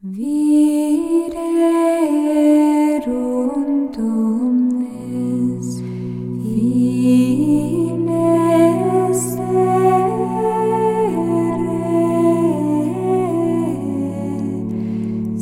Viderunt omnes fines terrae,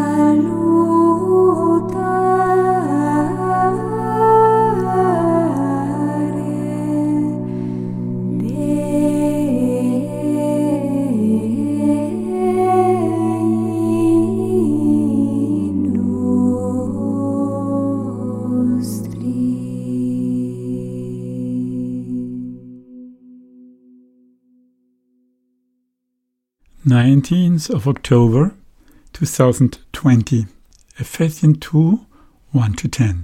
salutare 19th of October 2020, Ephesians 2, 1-10.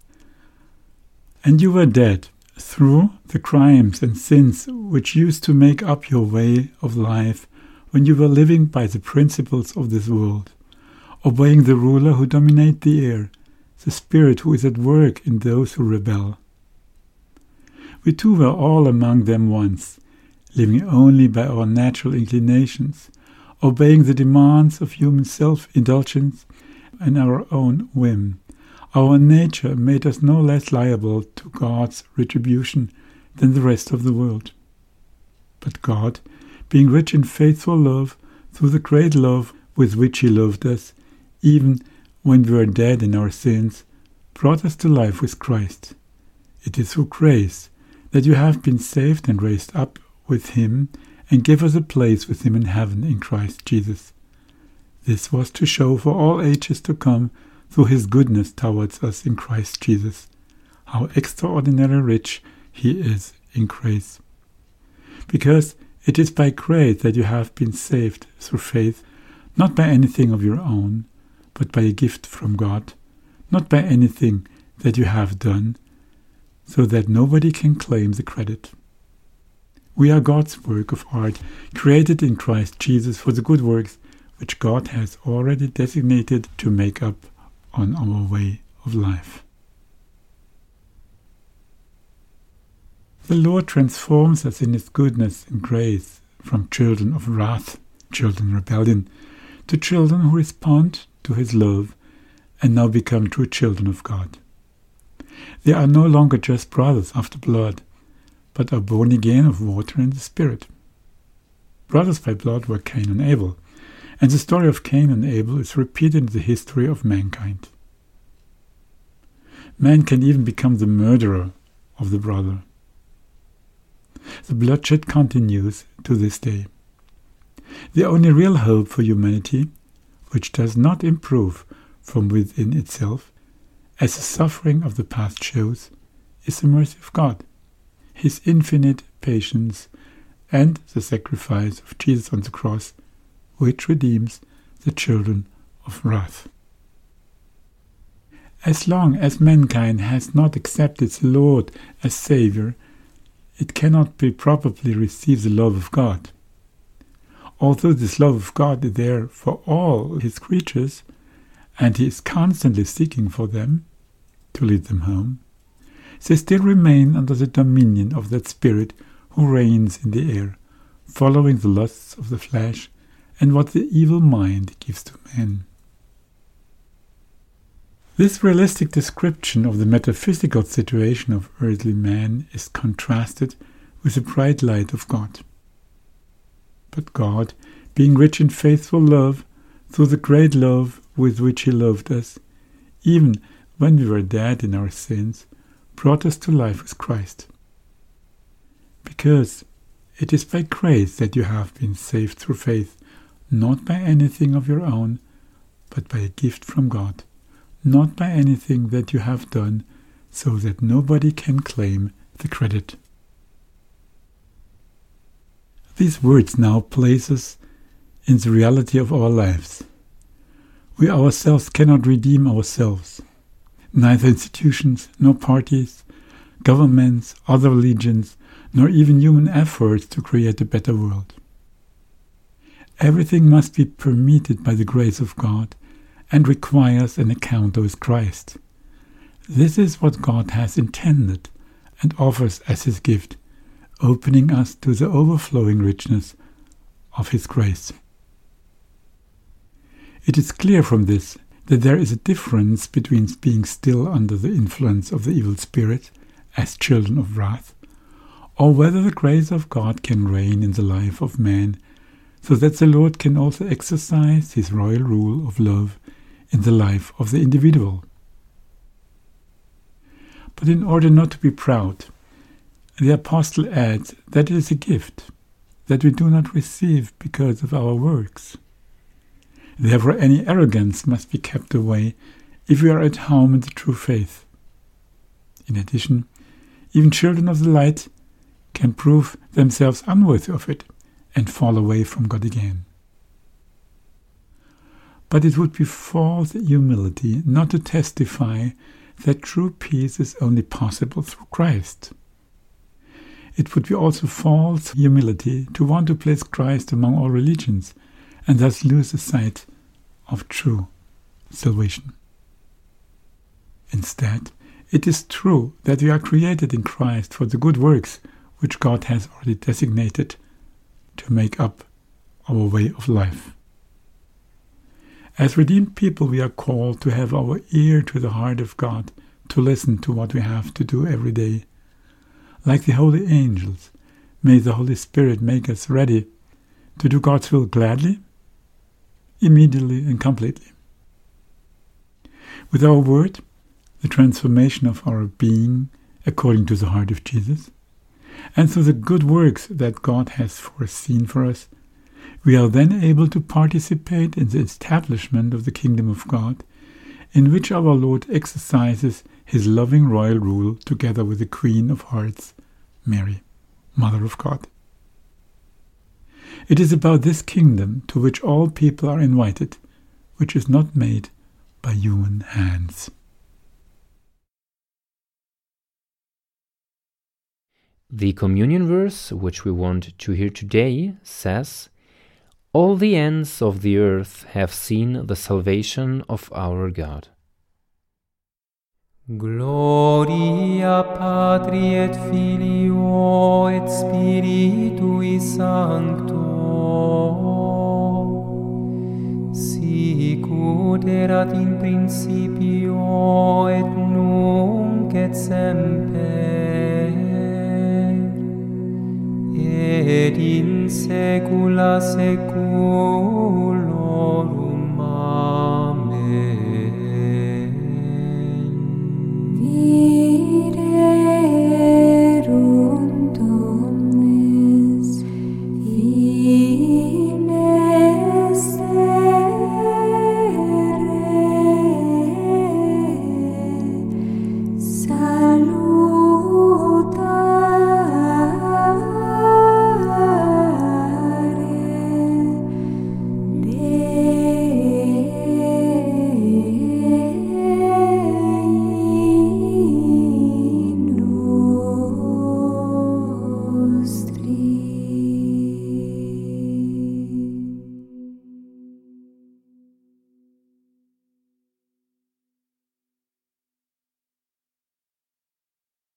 And you were dead through the crimes and sins which used to make up your way of life when you were living by the principles of this world, obeying the ruler who dominates the air, the spirit who is at work in those who rebel. We too were all among them once, living only by our natural inclinations, obeying the demands of human self-indulgence and our own whim. Our nature made us no less liable to God's retribution than the rest of the world. But God, being rich in faithful love, through the great love with which He loved us, even when we were dead in our sins, brought us to life with Christ. It is through grace that you have been saved and raised up with Him, and give us a place with Him in heaven in Christ Jesus. This was to show for all ages to come, through His goodness towards us in Christ Jesus, how extraordinarily rich He is in grace. Because it is by grace that you have been saved through faith, not by anything of your own, but by a gift from God, not by anything that you have done, so that nobody can claim the credit. We are God's work of art, created in Christ Jesus for the good works which God has already designated to make up on our way of life. The Lord transforms us in His goodness and grace from children of wrath, children of rebellion, to children who respond to His love and now become true children of God. They are no longer just brothers after blood, but are born again of water and the Spirit. Brothers by blood were Cain and Abel, and the story of Cain and Abel is repeated in the history of mankind. Man can even become the murderer of the brother. The bloodshed continues to this day. The only real hope for humanity, which does not improve from within itself, as the suffering of the past shows, is the mercy of God, His infinite patience, and the sacrifice of Jesus on the cross, which redeems the children of wrath. As long as mankind has not accepted the Lord as Saviour, it cannot be properly receive the love of God. Although this love of God is there for all His creatures, and He is constantly seeking for them to lead them home, they still remain under the dominion of that spirit who reigns in the air, following the lusts of the flesh and what the evil mind gives to man. This realistic description of the metaphysical situation of earthly man is contrasted with the bright light of God. But God, being rich in faithful love, through the great love with which He loved us, even when we were dead in our sins, brought us to life with Christ. Because it is by grace that you have been saved through faith, not by anything of your own, but by a gift from God, not by anything that you have done, so that nobody can claim the credit. These words now place us in the reality of our lives. We ourselves cannot redeem ourselves. Neither institutions, nor parties, governments, other religions, nor even human efforts to create a better world. Everything must be permitted by the grace of God and requires an encounter with Christ. This is what God has intended and offers as His gift, opening us to the overflowing richness of His grace. It is clear from this that there is a difference between being still under the influence of the evil spirit as children of wrath, or whether the grace of God can reign in the life of man, so that the Lord can also exercise his royal rule of love in the life of the individual. But in order not to be proud, the apostle adds that it is a gift that we do not receive because of our works. Therefore, any arrogance must be kept away if we are at home in the true faith. In addition, even children of the light can prove themselves unworthy of it and fall away from God again. But it would be false humility not to testify that true peace is only possible through Christ. It would be also false humility to want to place Christ among all religions and thus lose the sight of true salvation. Instead, it is true that we are created in Christ for the good works which God has already designated to make up our way of life. As redeemed people, we are called to have our ear to the heart of God, to listen to what we have to do every day. Like the holy angels, may the Holy Spirit make us ready to do God's will gladly, immediately and completely. With our word, the transformation of our being according to the heart of Jesus, and through the good works that God has foreseen for us, we are then able to participate in the establishment of the kingdom of God, in which our Lord exercises his loving royal rule together with the Queen of Hearts, Mary, Mother of God. It is about this kingdom to which all people are invited, which is not made by human hands. The communion verse, which we want to hear today, says, "All the ends of the earth have seen the salvation of our God." Gloria Patri et Filio et Spiritui Sancto, sicut erat in principio et nunc et semper, et in saecula saeculorum.